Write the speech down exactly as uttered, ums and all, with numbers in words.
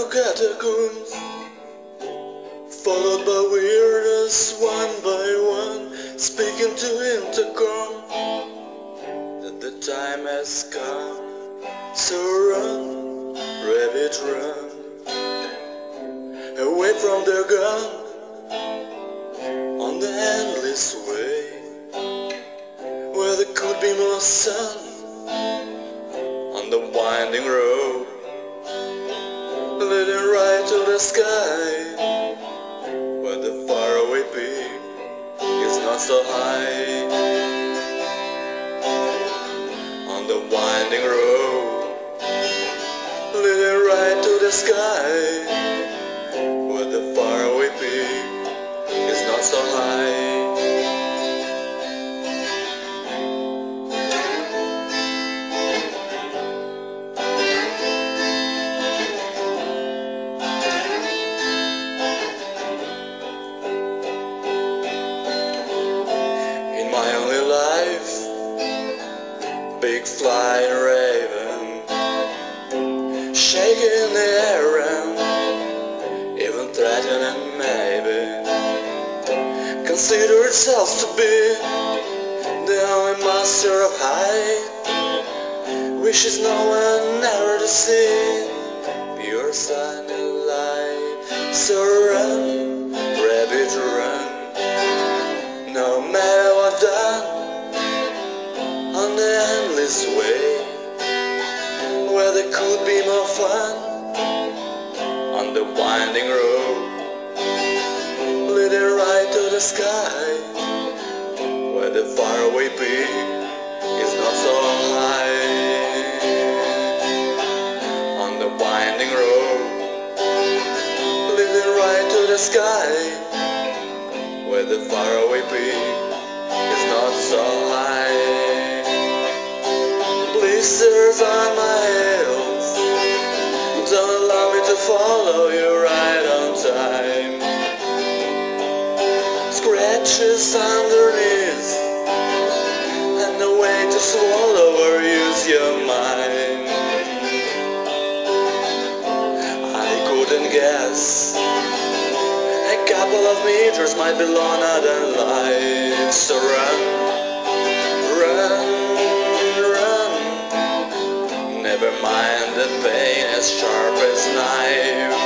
narrow catacombs, followed by weirdos one by one, speaking to intercom that the time has come. So run, rabbit, run away from their gun on the endless way where there could be more sun on the winding road leading right to the sky where the faraway peak is not so high. On the winding road leading right to the sky where the faraway peak is not so high. My only life, big flying raven, shaking the air around, even threatening maybe, consider itself to be the only master of high, wishes no one ever to see pure sunlight. So run, rabbit, run, no matter what done on the endless way where there could be more fun on the winding road leading right to the sky where the faraway peak is not so high. On the winding road leading right to the sky where the faraway peak is not so high. Please survive my hills, don't allow me to follow you right on time. Scratches underneath and no way to swallow or use your mind. I couldn't guess a couple of meters might be longer than life. So run, run, run, never mind the pain as sharp as knife.